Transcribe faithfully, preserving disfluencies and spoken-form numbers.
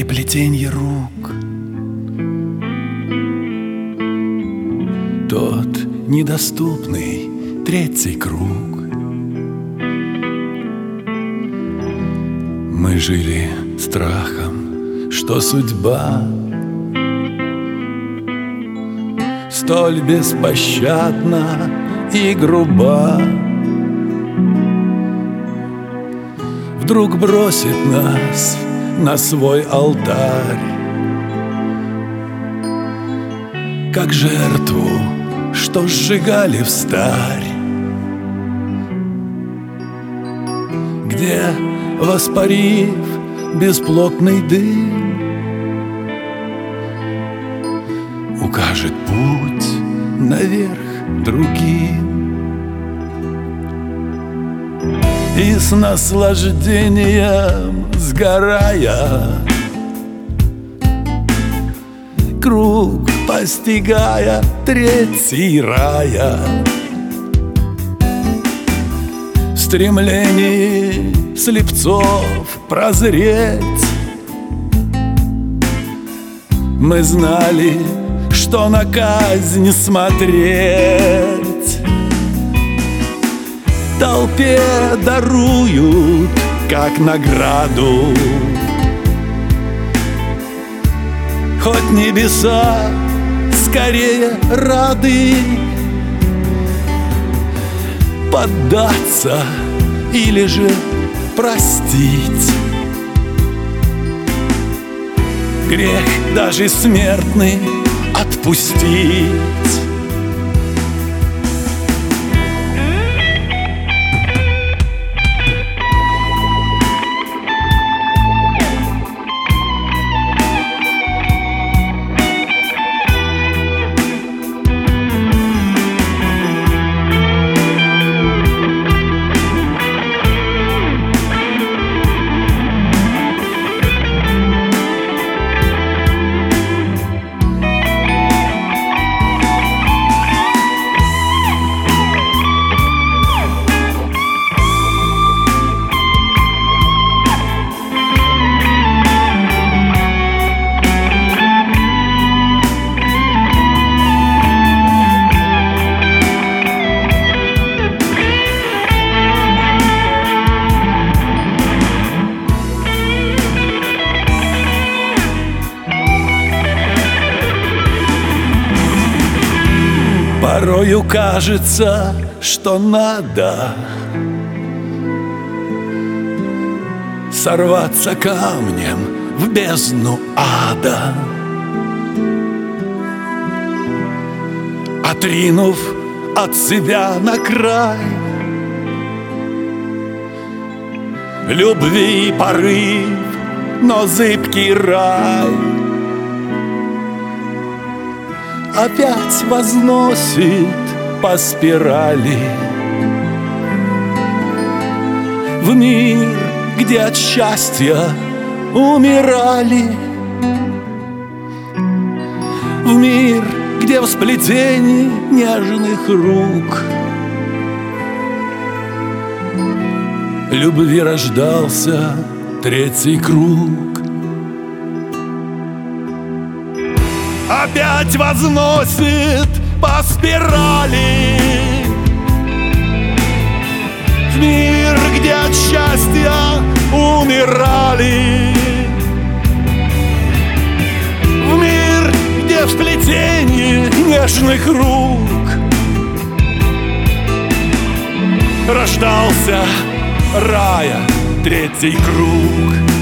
переплетенье рук. Тот недоступный третий круг. Мы жили страхом, что судьба столь беспощадна и груба, вдруг бросит нас на свой алтарь, как жертву, что сжигали встарь, где, воспарив бесплотный дым, укажет путь наверх другим. И с наслаждением сгорая, круг постигая третий рая, в стремлении слепцов прозреть, мы знали, что на казнь смотреть толпе даруют как награду. Хоть небеса скорее рады поддаться или же простить. Грех даже смертный отпустить. Порою кажется, что надо сорваться камнем в бездну ада, отринув от себя на край любви порыв, но зыбкий рай опять возносит по спирали в мир, где от счастья умирали, в мир, где в сплетении нежных рук любви рождался третий круг. Опять возносит по спирали в мир, где от счастья умирали, в мир, где в сплетении нежных рук рождался рая третий круг.